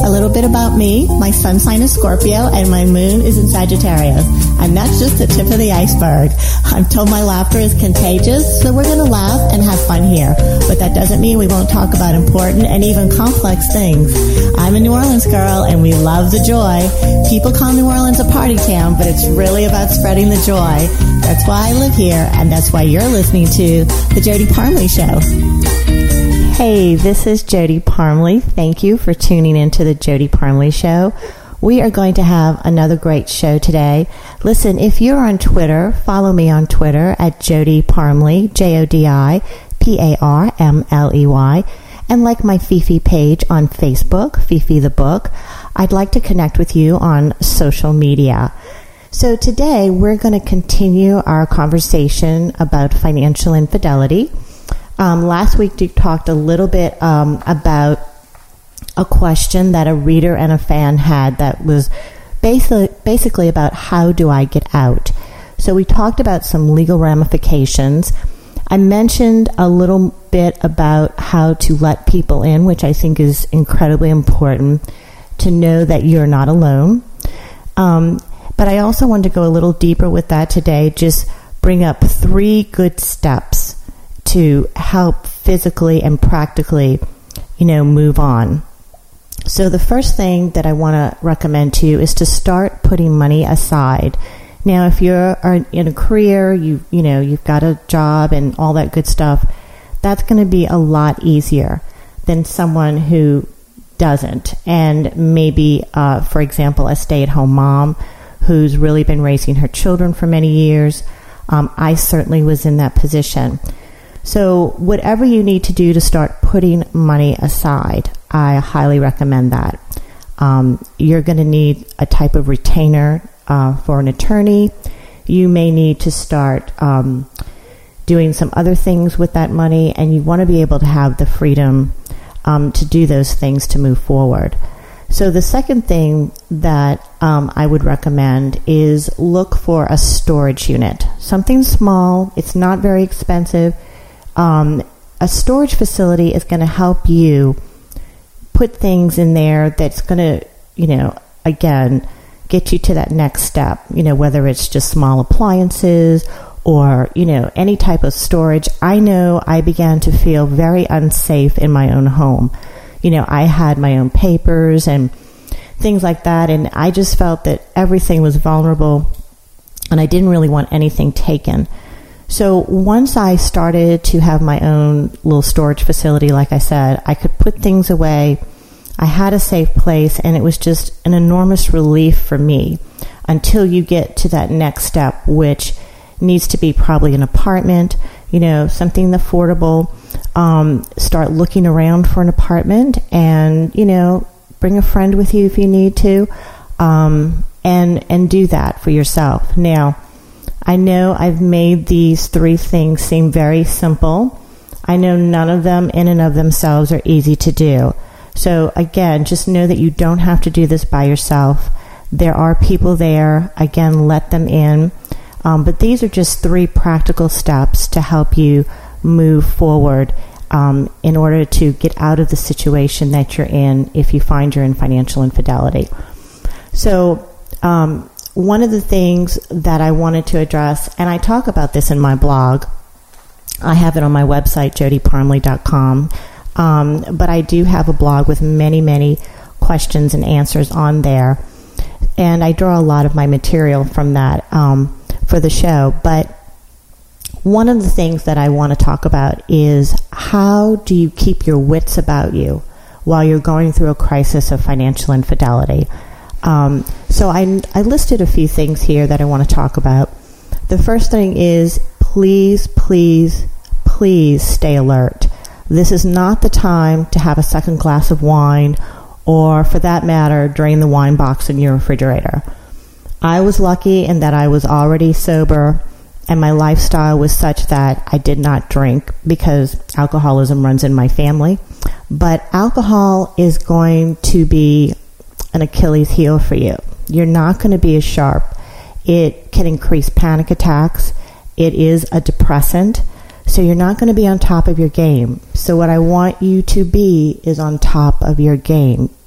A little bit about me. My sun sign is Scorpio and my moon is in Sagittarius. And that's just the tip of the iceberg. I'm told my laughter is contagious, so we're going to laugh and have fun here. But that doesn't mean we won't talk about important and even complex things. I'm a New Orleans girl and we love the joy. People call New Orleans a party town, but it's really about spreading the joy. That's why I live here, and that's why you're listening to The Jody Parmley Show. Hey, this is Jody Parmley. Thank you for tuning into The Jody Parmley Show. We are going to have another great show today. Listen, if you're on Twitter, follow me on Twitter at Jody Parmley, JODIPARMLEY, and like my Fifi page on Facebook, Fifi the Book. I'd like to connect with you on social media. So today we're going to continue our conversation about financial infidelity. Last week we talked a little bit about a question that a reader and a fan had that was basically about how do I get out. So we talked about some legal ramifications. I mentioned a little bit about how to let people in, which I think is incredibly important to know that you're not alone. But I also want to go a little deeper with that today, just bring up 3 good steps to help physically and practically, move on. So the first thing that I want to recommend to you is to start putting money aside. Now, if you're in a career, you've got a job and all that good stuff, that's going to be a lot easier than someone who doesn't. And maybe, for example, a stay-at-home mom who's really been raising her children for many years. I certainly was in that position. So whatever you need to do to start putting money aside, I highly recommend that. You're going to need a type of retainer for an attorney. You may need to start doing some other things with that money, and you want to be able to have the freedom to do those things to move forward. So the second thing that I would recommend is look for a storage unit. Something small. It's not very expensive. A storage facility is going to help you put things in there that's going to, again, get you to that next step, whether it's just small appliances or, any type of storage. I know I began to feel very unsafe in my own home. I had my own papers and things like that, and I just felt that everything was vulnerable and I didn't really want anything taken. So once I started to have my own little storage facility, like I said, I could put things away. I had a safe place, and it was just an enormous relief for me until you get to that next step, which needs to be probably an apartment, something affordable. Start looking around for an apartment and, bring a friend with you if you need to, and do that for yourself. Now, I know I've made these 3 things seem very simple. I know none of them in and of themselves are easy to do. So again, just know that you don't have to do this by yourself. There are people there. Again, let them in. But these are just 3 practical steps to help you move forward in order to get out of the situation that you're in if you find you're in financial infidelity. So one of the things that I wanted to address, and I talk about this in my blog, I have it on my website, jodyparmley.com, but I do have a blog with many, many questions and answers on there, and I draw a lot of my material from that for the show. But one of the things that I want to talk about is how do you keep your wits about you while you're going through a crisis of financial infidelity? So I listed a few things here that I want to talk about. The first thing is please, please, please stay alert. This is not the time to have a second glass of wine or, for that matter, drain the wine box in your refrigerator. I was lucky in that I was already sober and my lifestyle was such that I did not drink because alcoholism runs in my family. But alcohol is going to be an Achilles heel for you. You're not going to be as sharp. It can increase panic attacks. It is a depressant. So you're not going to be on top of your game. So what I want you to be is on top of your game.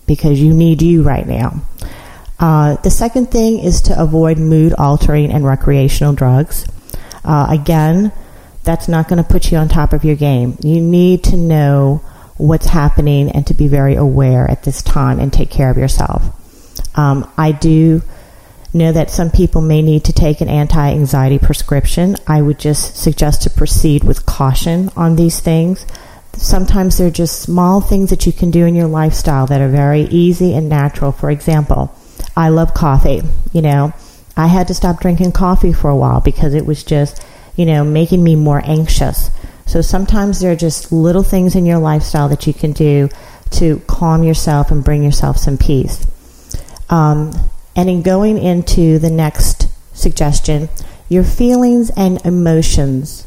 because you need you right now. The second thing is to avoid mood-altering and recreational drugs. Again, that's not going to put you on top of your game. You need to know what's happening and to be very aware at this time and take care of yourself. I do know that some people may need to take an anti-anxiety prescription. I would just suggest to proceed with caution on these things. Sometimes they're just small things that you can do in your lifestyle that are very easy and natural. For example, I love coffee. I had to stop drinking coffee for a while because it was just, making me more anxious. So sometimes there are just little things in your lifestyle that you can do to calm yourself and bring yourself some peace. And in going into the next suggestion, your feelings and emotions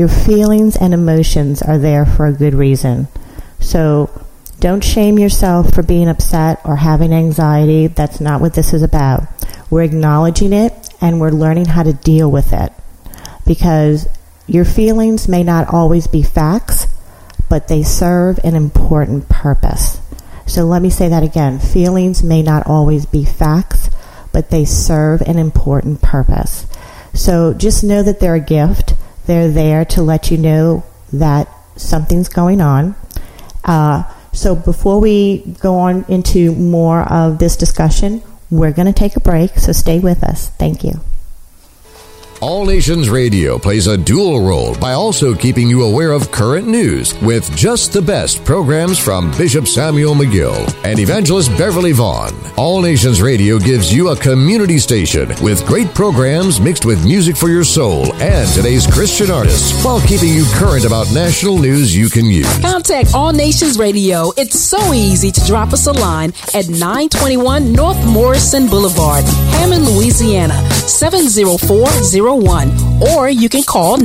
are there for a good reason. So don't shame yourself for being upset or having anxiety. That's not what this is about. We're acknowledging it and we're learning how to deal with it, because your feelings may not always be facts, but they serve an important purpose. So let me say that again. Feelings may not always be facts, but they serve an important purpose. So just know that they're a gift. They're there to let you know that something's going on. So before we go on into more of this discussion, we're going to take a break, so stay with us. Thank you. All Nations Radio plays a dual role by also keeping you aware of current news with just the best programs from Bishop Samuel McGill and Evangelist Beverly Vaughn. All Nations Radio gives you a community station with great programs mixed with music for your soul and today's Christian artists, while keeping you current about national news you can use. Contact All Nations Radio. It's so easy to drop us a line at 921 North Morrison Boulevard, Hammond, Louisiana, 70401. Or you can call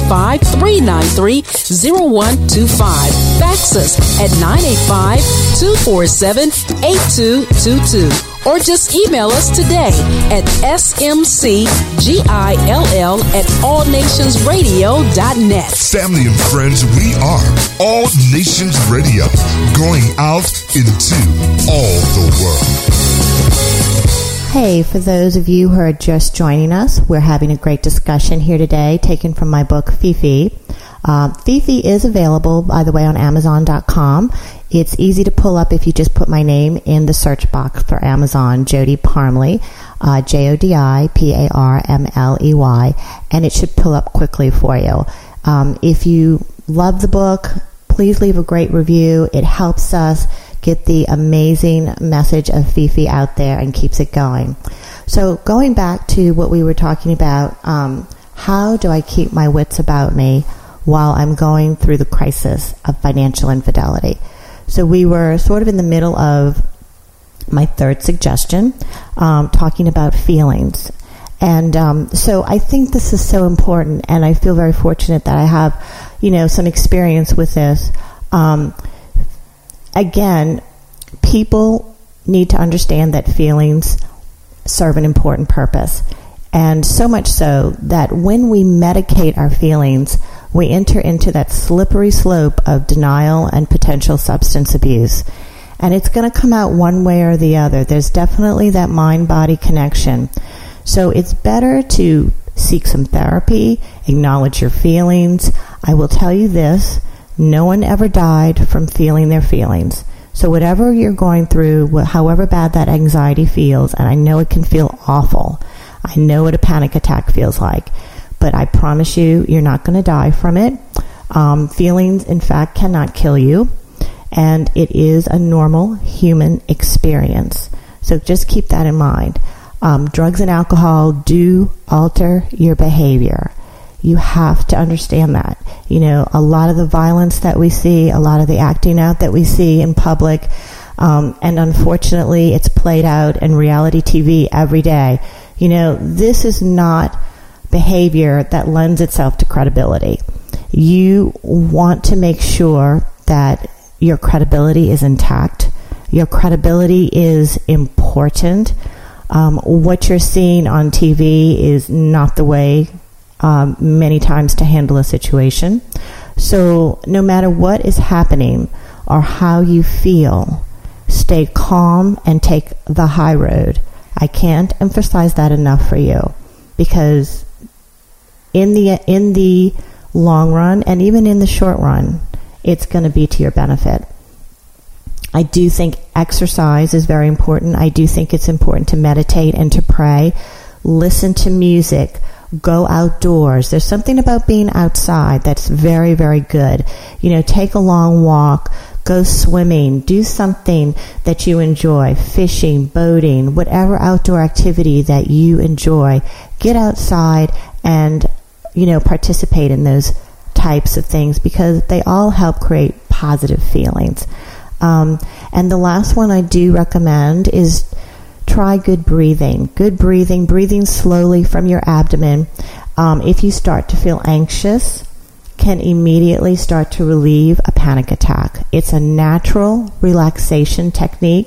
985-393-0125. Fax us at 985-247-8222. Or just email us today at smcgill@allnationsradio.net. Family and friends, we are All Nations Radio, going out into all the world. Hey, for those of you who are just joining us, we're having a great discussion here today, taken from my book, Fifi. Fifi is available, by the way, on Amazon.com. It's easy to pull up if you just put my name in the search box for Amazon, Jody Parmley, JODIPARMLEY, and it should pull up quickly for you. If you love the book, please leave a great review. It helps us get the amazing message of Fifi out there and keeps it going. So going back to what we were talking about, how do I keep my wits about me while I'm going through the crisis of financial infidelity? So we were sort of in the middle of my third suggestion, talking about feelings. And so I think this is so important, and I feel very fortunate that I have, some experience with this. Again, people need to understand that feelings serve an important purpose. And so much so that when we medicate our feelings, we enter into that slippery slope of denial and potential substance abuse. And it's going to come out one way or the other. There's definitely that mind-body connection. So it's better to seek some therapy, acknowledge your feelings. I will tell you this. No one ever died from feeling their feelings. So whatever you're going through, however bad that anxiety feels, and I know it can feel awful. I know what a panic attack feels like. But I promise you, you're not going to die from it. Feelings, in fact, cannot kill you. And it is a normal human experience. So just keep that in mind. Drugs and alcohol do alter your behavior. You have to understand that. A lot of the violence that we see, a lot of the acting out that we see in public, and unfortunately it's played out in reality TV every day. This is not behavior that lends itself to credibility. You want to make sure that your credibility is intact. Your credibility is important. What you're seeing on TV is not the way many times to handle a situation. So no matter what is happening or how you feel, Stay calm and take the high road. I can't emphasize that enough for you, because in the long run and even in the short run, it's going to be to your benefit. I do think exercise is very important. I do think it's important to meditate and to pray. Listen to music. Go outdoors. There's something about being outside that's very, very good. Take a long walk. Go swimming. Do something that you enjoy. Fishing, boating, whatever outdoor activity that you enjoy. Get outside and, participate in those types of things, because they all help create positive feelings. And the last one I do recommend is try good breathing. Good breathing slowly from your abdomen. If you start to feel anxious, can immediately start to relieve a panic attack. It's a natural relaxation technique.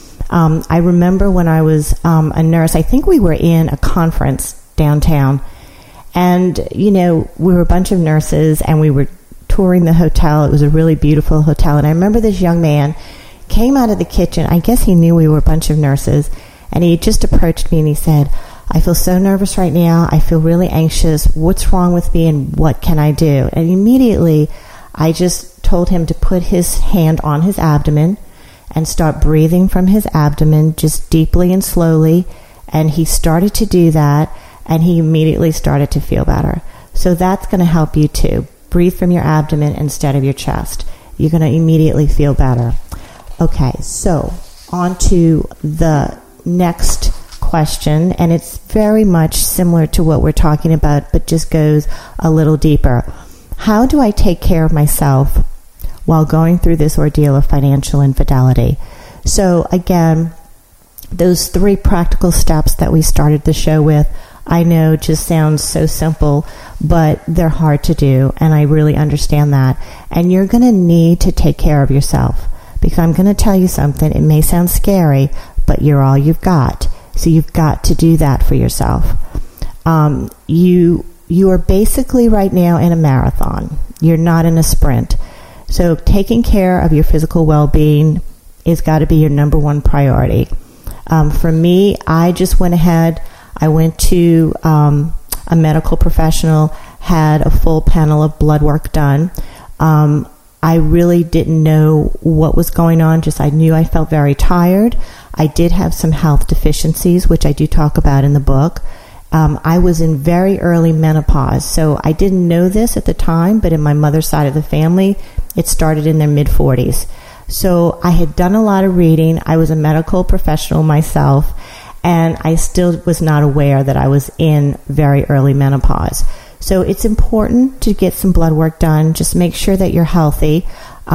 I remember when I was a nurse, I think we were in a conference downtown, and, we were a bunch of nurses, and we were touring the hotel. It was a really beautiful hotel, and I remember this young man came out of the kitchen. I guess he knew we were a bunch of nurses, and he just approached me and he said, I feel so nervous right now. I feel really anxious. What's wrong with me, and what can I do? And immediately I just told him to put his hand on his abdomen and start breathing from his abdomen, just deeply and slowly. And he started to do that, and he immediately started to feel better. So that's going to help you too. Breathe from your abdomen instead of your chest. You're going to immediately feel better. Okay, so on to the next question, and it's very much similar to what we're talking about, but just goes a little deeper. How do I take care of myself while going through this ordeal of financial infidelity? So again, those 3 practical steps that we started the show with, I know just sounds so simple, but they're hard to do, and I really understand that. And you're going to need to take care of yourself, because I'm going to tell you something. It may sound scary, but you're all you've got. So you've got to do that for yourself. You are basically right now in a marathon. You're not in a sprint. So taking care of your physical well-being has got to be your number one priority. For me, I just went ahead. I went to a medical professional, had a full panel of blood work done. I really didn't know what was going on. I knew I felt very tired. I did have some health deficiencies, which I do talk about in the book. I was in very early menopause, so I didn't know this at the time, but in my mother's side of the family, it started in their mid-40s. So I had done a lot of reading. I was a medical professional myself, and I still was not aware that I was in very early menopause. So it's important to get some blood work done. Just make sure that you're healthy.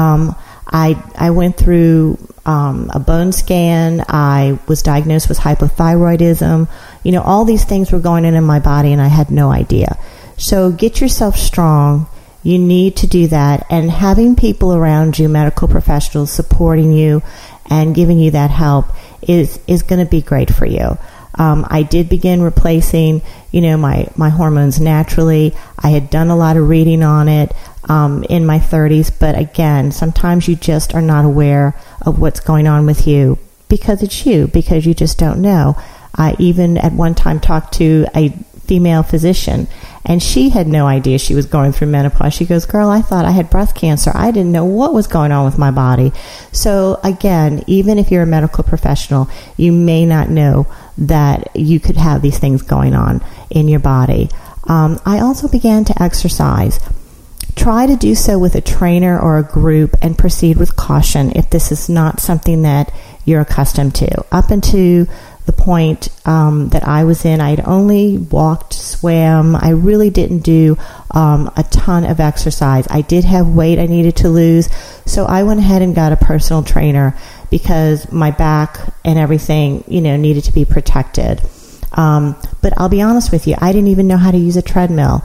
I went through a bone scan. I was diagnosed with hypothyroidism. All these things were going in my body, and I had no idea. So get yourself strong. You need to do that. And having people around you, medical professionals, supporting you and giving you that help is going to be great for you. I did begin replacing, my hormones naturally. I had done a lot of reading on it in my 30s, but again, sometimes you just are not aware of what's going on with you because it's you, because you just don't know. I even at one time talked to a female physician, and she had no idea she was going through menopause. She goes, "Girl, I thought I had breast cancer. I didn't know what was going on with my body." So again, even if you're a medical professional, you may not know that you could have these things going on in your body. I also began to exercise. Try to do so with a trainer or a group, and proceed with caution if this is not something that you're accustomed to. Up until the point that I was in, I'd only walked, swam. I really didn't do a ton of exercise. I did have weight I needed to lose, so I went ahead and got a personal trainer because my back and everything, needed to be protected. But I'll be honest with you, I didn't even know how to use a treadmill.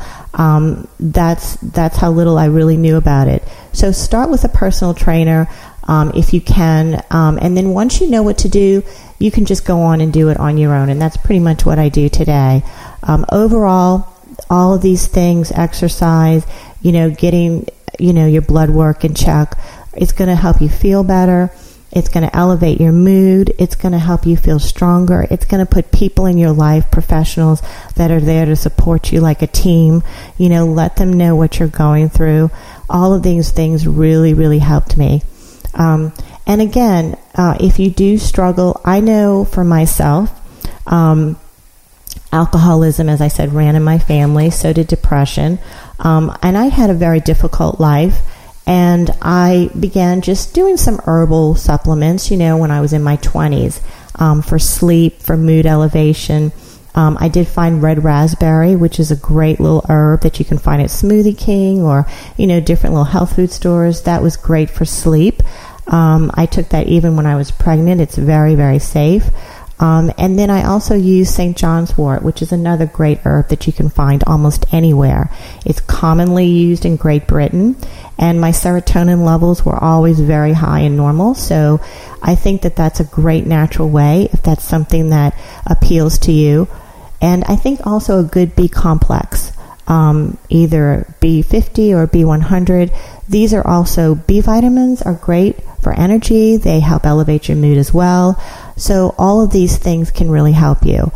That's how little I really knew about it. So start with a personal trainer if you can, and then once you know what to do, you can just go on and do it on your own, and that's pretty much what I do today. Overall, all of these things, exercise, getting, your blood work in check, it's going to help you feel better. It's going to elevate your mood. It's going to help you feel stronger. It's going to put people in your life, professionals that are there to support you like a team. Let them know what you're going through. All of these things really, really helped me. And again, if you do struggle, I know for myself, alcoholism, as I said, ran in my family. So did depression. And I had a very difficult life. And I began just doing some herbal supplements, when I was in my 20s, for sleep, for mood elevation. I did find red raspberry, which is a great little herb that you can find at Smoothie King or, different little health food stores. That was great for sleep. I took that even when I was pregnant. It's very, very safe. And then I also use St. John's wort, which is another great herb that you can find almost anywhere. It's commonly used in Great Britain, and my serotonin levels were always very high and normal. So I think that that's a great natural way if that's something that appeals to you. And I think also a good B complex, either B50 or B100. These are also, B vitamins are great for energy. They help elevate your mood as well. So all of these things can really help you.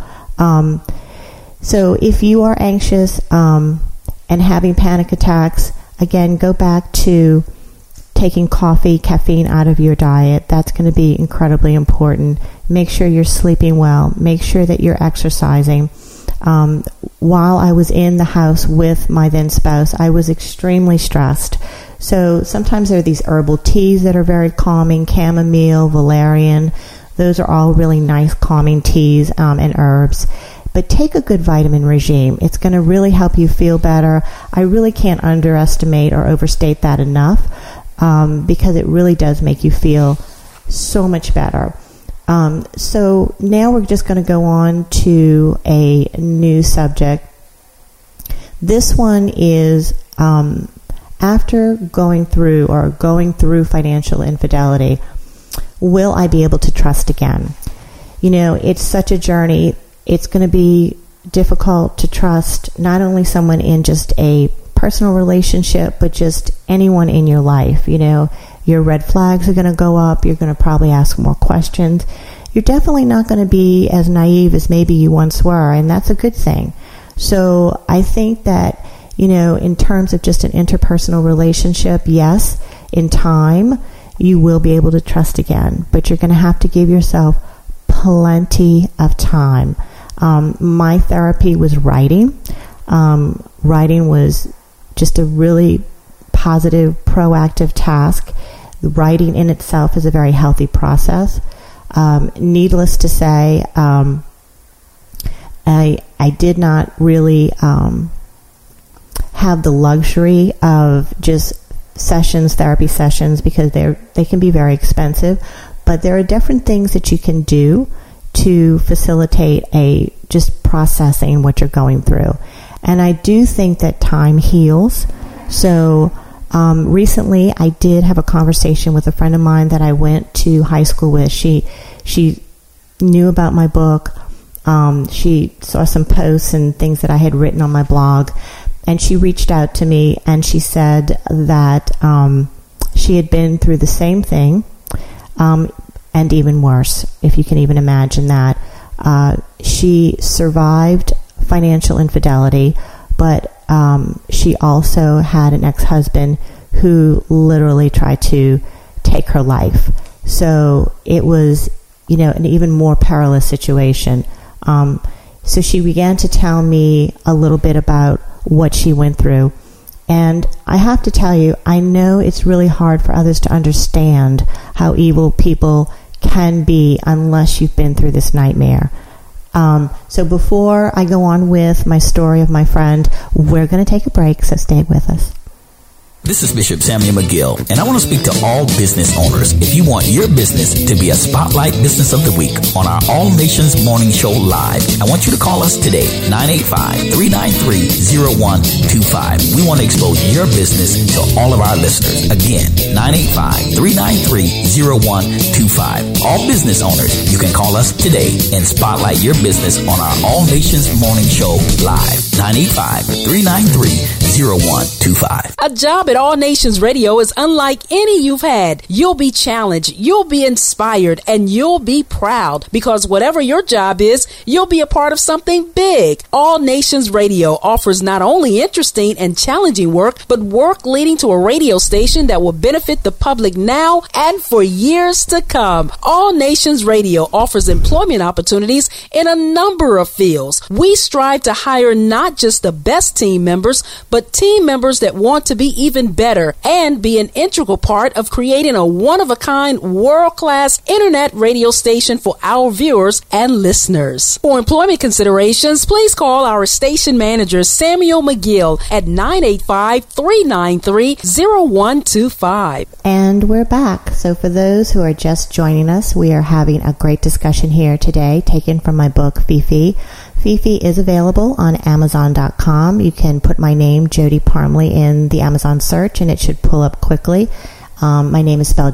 So if you are anxious and having panic attacks, again, go back to taking caffeine out of your diet. That's going to be incredibly important. Make sure you're sleeping well. Make sure that you're exercising. While I was in the house with my then spouse, I was extremely stressed. So sometimes there are these herbal teas that are very calming, chamomile, valerian. Those are all really nice calming teas and herbs. But take a good vitamin regime. It's going to really help you feel better. I really can't underestimate or overstate that enough because it really does make you feel so much better. So now we're just going to go on to a new subject. This one is after going through financial infidelity, will I be able to trust again? It's such a journey. It's going to be difficult to trust not only someone in just a personal relationship, but just anyone in your life. Your red flags are going to go up. You're going to probably ask more questions. You're definitely not going to be as naive as maybe you once were, and that's a good thing. So I think that, in terms of just an interpersonal relationship, yes, in time, you will be able to trust again, but you're going to have to give yourself plenty of time. My therapy was writing. Writing was just a really positive, proactive task. Writing in itself is a very healthy process. Needless to say, I did not really have the luxury of just therapy sessions, because they can be very expensive. But there are different things that you can do to facilitate just processing what you're going through. And I do think that time heals. So recently I did have a conversation with a friend of mine that I went to high school with. She knew about my book. She saw some posts and things that I had written on my blog, and she reached out to me and she said that she had been through the same thing, and even worse, if you can even imagine that. She survived financial infidelity, but she also had an ex-husband who literally tried to take her life. So it was, an even more perilous situation. So she began to tell me a little bit about what she went through. And I have to tell you, I know it's really hard for others to understand how evil people can be unless you've been through this nightmare. So before I go on with my story of my friend, we're going to take a break, so stay with us. This is Bishop Samuel McGill, and I want to speak to all business owners. If you want your business to be a Spotlight Business of the Week on our All Nations Morning Show Live, I want you to call us today, 985-393-0125. We want to expose your business to all of our listeners. Again, 985-393-0125. All business owners, you can call us today and spotlight your business on our All Nations Morning Show Live, 985-393-0125. A job at All Nations Radio is unlike any you've had. You'll be challenged, you'll be inspired, and you'll be proud because whatever your job is, you'll be a part of something big. All Nations Radio offers not only interesting and challenging work, but work leading to a radio station that will benefit the public now and for years to come. All Nations Radio offers employment opportunities in a number of fields. We strive to hire not just the best team members, but team members that want to be even better and be an integral part of creating a one-of-a-kind, world-class internet radio station for our viewers and listeners. For employment considerations, please call our station manager, Samuel McGill, at 985-393-0125. And we're back. So for those who are just joining us, we are having a great discussion here today, taken from my book, Fifi. Fifi is available on Amazon.com. You can put my name, Jody Parmley, in the Amazon search, and it should pull up quickly. My name is spelled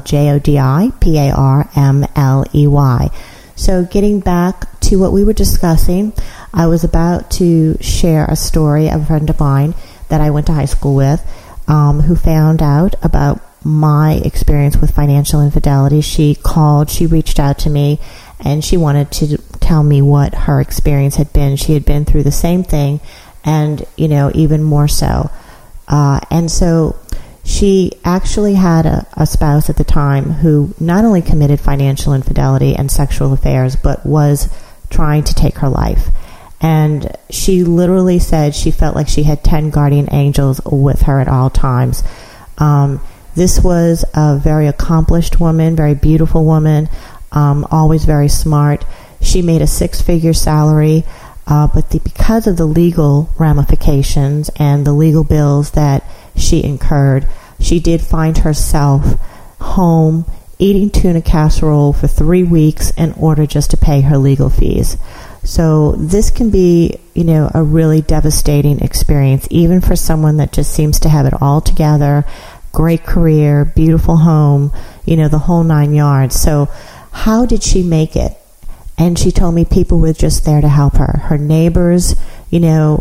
Jodiparmley. So getting back to what we were discussing, I was about to share a story of a friend of mine that I went to high school with, who found out about my experience with financial infidelity. She reached out to me, and she wanted to tell me what her experience had been. She had been through the same thing, and, even more so. And so she actually had a spouse at the time who not only committed financial infidelity and sexual affairs, but was trying to take her life. And she literally said she felt like she had 10 guardian angels with her at all times. This was a very accomplished woman, very beautiful woman, always very smart. She made a 6-figure salary, but because of the legal ramifications and the legal bills that she incurred, she did find herself home eating tuna casserole for 3 weeks in order just to pay her legal fees. So this can be, a really devastating experience, even for someone that just seems to have it all together, great career, beautiful home, the whole 9 yards. So how did she make it? And she told me people were just there to help her. Her neighbors, knew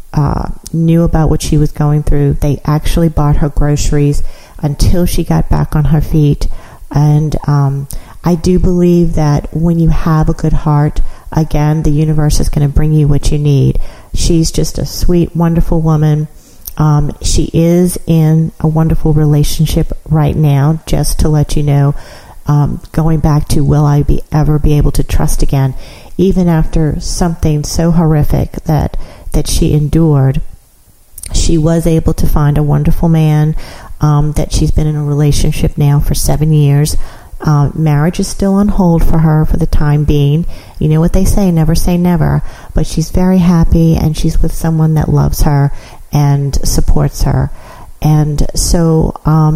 about what she was going through. They actually bought her groceries until she got back on her feet. And I do believe that when you have a good heart, again, the universe is going to bring you what you need. She's just a sweet, wonderful woman. She is in a wonderful relationship right now, just to let you know. Going back to, will I ever be able to trust again? Even after something so horrific that she endured, she was able to find a wonderful man that she's been in a relationship now for 7 years. Marriage is still on hold for her for the time being. You know what they say, never say never. But she's very happy, and she's with someone that loves her and supports her. And so,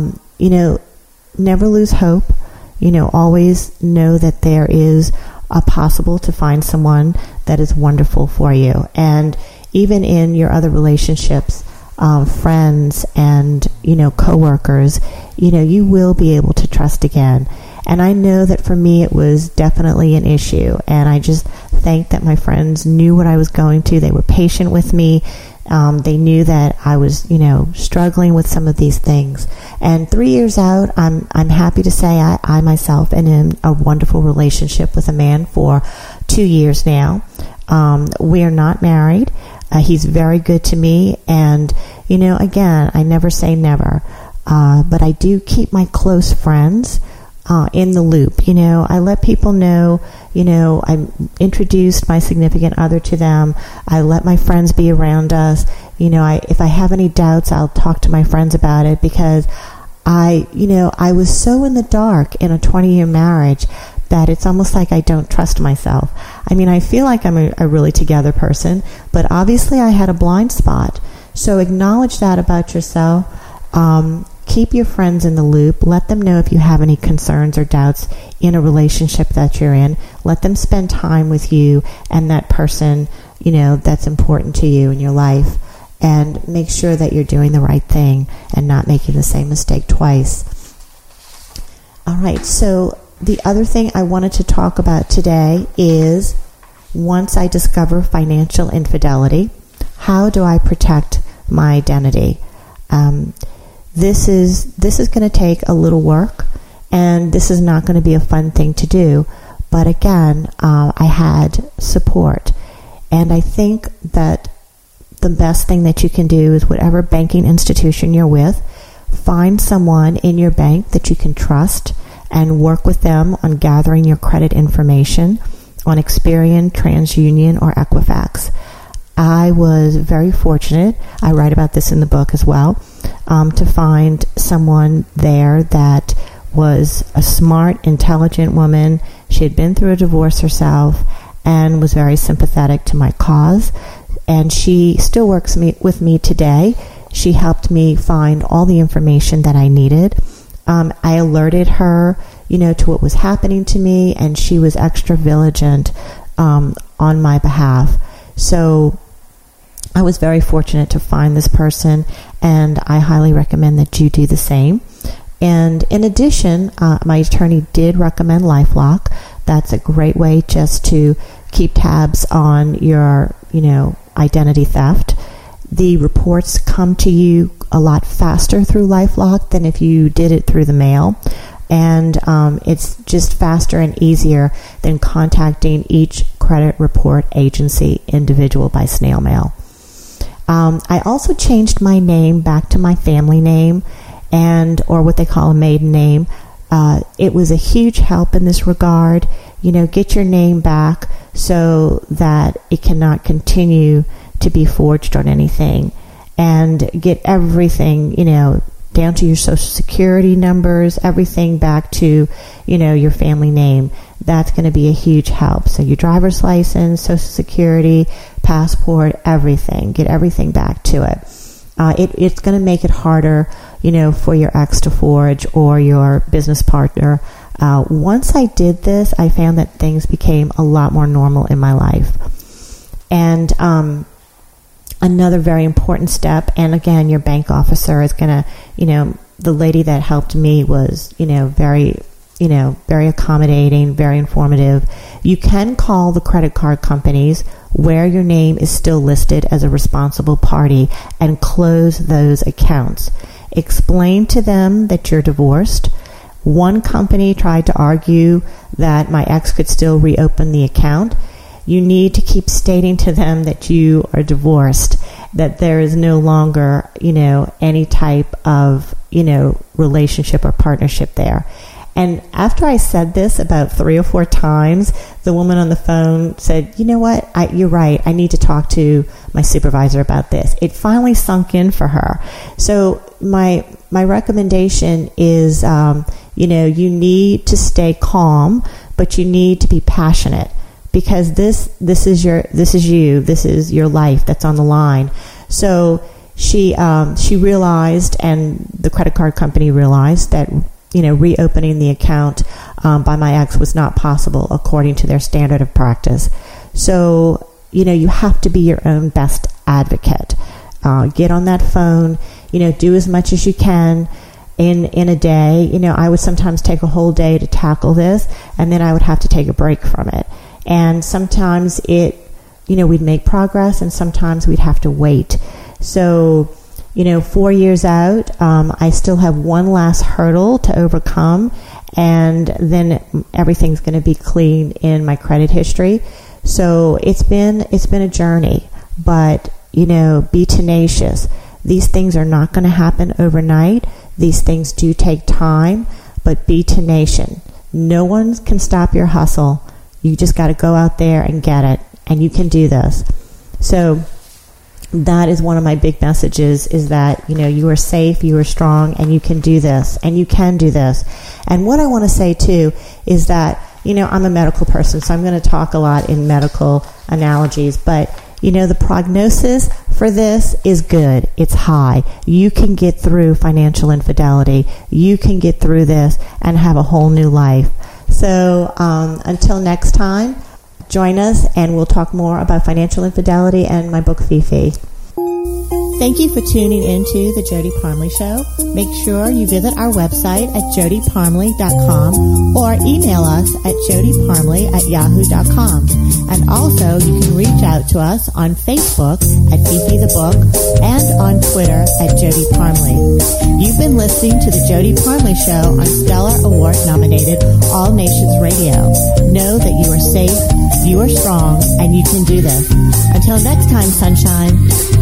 never lose hope. Always know that there is a possible to find someone that is wonderful for you. And even in your other relationships, friends and, coworkers, you will be able to trust again. And I know that for me, it was definitely an issue. And I just thank that my friends knew what I was going through. They were patient with me. They knew that I was, struggling with some of these things. And 3 years out, I'm happy to say I myself am in a wonderful relationship with a man for 2 years now. We are not married. He's very good to me. And, again, I never say never. But I do keep my close friends in the loop. I let people know, I introduced my significant other to them. I let my friends be around us. If I have any doubts, I'll talk to my friends about it, because I was so in the dark in a 20-year marriage that it's almost like I don't trust myself. I mean, I feel like I'm a really together person, but obviously I had a blind spot. So acknowledge that about yourself. Keep your friends in the loop. Let them know if you have any concerns or doubts in a relationship that you're in. Let them spend time with you and that person, that's important to you in your life. And make sure that you're doing the right thing and not making the same mistake twice. All right, so the other thing I wanted to talk about today is, once I discover financial infidelity, how do I protect my identity? this is going to take a little work, and this is not going to be a fun thing to do. But again, I had support. And I think that the best thing that you can do is whatever banking institution you're with, find someone in your bank that you can trust and work with them on gathering your credit information on Experian, TransUnion, or Equifax. I was very fortunate, I write about this in the book as well, to find someone there that was a smart, intelligent woman. She had been through a divorce herself and was very sympathetic to my cause. And she still works with me today. She helped me find all the information that I needed. I alerted her, to what was happening to me, and she was extra vigilant on my behalf. So I was very fortunate to find this person, and I highly recommend that you do the same. And in addition, my attorney did recommend LifeLock. That's a great way just to keep tabs on your, identity theft. The reports come to you a lot faster through LifeLock than if you did it through the mail. And it's just faster and easier than contacting each credit report agency individual by snail mail. I also changed my name back to my family name, or what they call a maiden name. It was a huge help in this regard. Get your name back so that it cannot continue to be forged on anything, and get everything, down to your social security numbers, everything back to, your family name. That's going to be a huge help. So your driver's license, social security, passport, everything. Get everything back to it. It's going to make it harder, for your ex to forge or your business partner. Once I did this, I found that things became a lot more normal in my life. And another very important step, and again, your bank officer is going to, the lady that helped me was, very accommodating, very informative. You can call the credit card companies where your name is still listed as a responsible party and close those accounts. Explain to them that you're divorced. One company tried to argue that my ex could still reopen the account. You need to keep stating to them that you are divorced, that there is no longer, any type of, relationship or partnership there. And after I said this about 3 or 4 times, the woman on the phone said, you know what, you're right. I need to talk to my supervisor about this. It finally sunk in for her. So my recommendation is, you need to stay calm, but you need to be passionate, because this is your life that's on the line. So she realized, and the credit card company realized, that reopening the account by my ex was not possible according to their standard of practice. So, you have to be your own best advocate. Get on that phone, do as much as you can in a day. I would sometimes take a whole day to tackle this, and then I would have to take a break from it. And sometimes we'd make progress, and sometimes we'd have to wait. So, 4 years out, I still have one last hurdle to overcome, and then everything's going to be clean in my credit history. So it's been a journey, but be tenacious. These things are not going to happen overnight. These things do take time, but be tenacious. No one can stop your hustle. You just got to go out there and get it, and you can do this. So that is one of my big messages, is that, you are safe, you are strong, and you can do this, and you can do this. And what I want to say, too, is that, I'm a medical person, so I'm going to talk a lot in medical analogies, but, the prognosis for this is good. It's high. You can get through financial infidelity. You can get through this and have a whole new life. So until next time, join us, and we'll talk more about financial infidelity and my book, Fifi. Thank you for tuning into the Jody Parmley Show. Make sure you visit our website at jodyparmley.com or email us at jodyparmley@yahoo.com. And also, you can reach out to us on Facebook at Fifi the Book and on Twitter at Jody Parmley. You've been listening to the Jody Parmley Show on Stellar Award-nominated All Nations Radio. Know that you are safe, you are strong, and you can do this. Until next time, sunshine.